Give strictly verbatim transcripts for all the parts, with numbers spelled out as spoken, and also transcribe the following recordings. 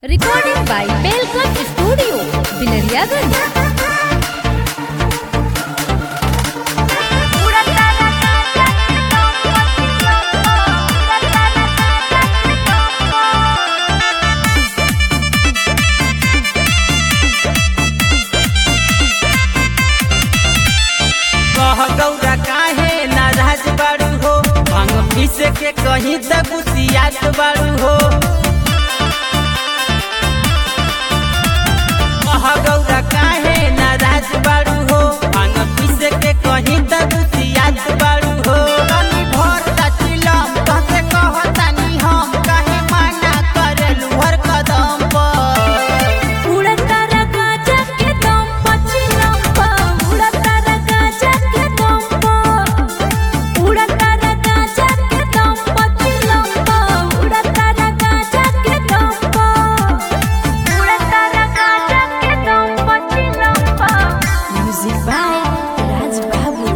Recording by Belcom Studio, Binariyaganj. Gaura काहे नाराज बारू हो, भांग पीसे के कहीं तक गुस्सियात बारू हो। गौरा काहे नाराज बारू हो, भांग पीसे के कहीं तक गुस्सियात बारू हो। तनी भर तचिलम कहते कहतानी हम, काहे माना करेलू हर कदम पर। उड़ता रगा के दम पचिलम पर, उड़ता रगा के दम पर, उड़ता रगा के दम पचिलम पर, उड़ता रगा के दम पर, उड़ता रगा के दम पचिलम पर। Music by Raj Babu.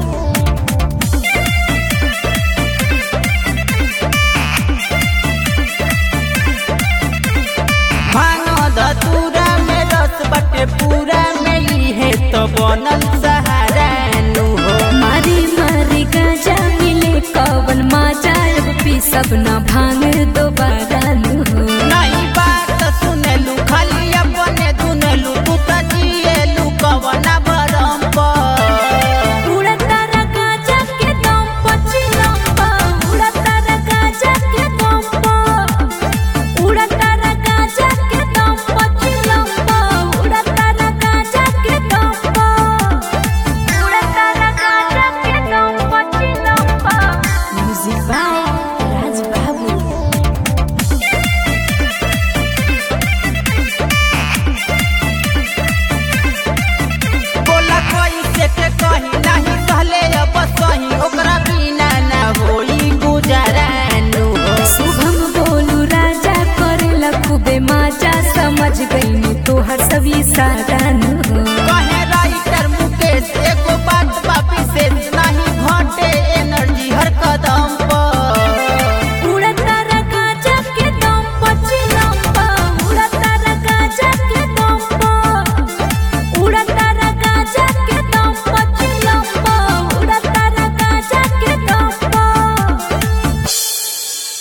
भांगो धतूरा में रस बटे पूरा में ही है तो बनल सहारा नु हो। मारी मारी गाजा मिले कवन मजा, अब पी सब न भांग दोबारा लू हो। नहीं बात सुनेलू खाली अपने धुनेलू, तू तो जिएलू कवना भरम पर। उड़ता रगा के दम पचिलम पर, उड़ता रगा के दम पर, उड़ता रगा के दम पचिलम पर, उड़ता रगा के दम पर, उड़ता रगा के दम पचिलम पर। Music by Raj Babu. बोला कोई से के कही नहीं कहले अब सही, ओकरा बिना ना होई गुजारा नु हो। शुभम बोलू राजा करेला खूबे मजा, समझ गई तोहर सभी सारा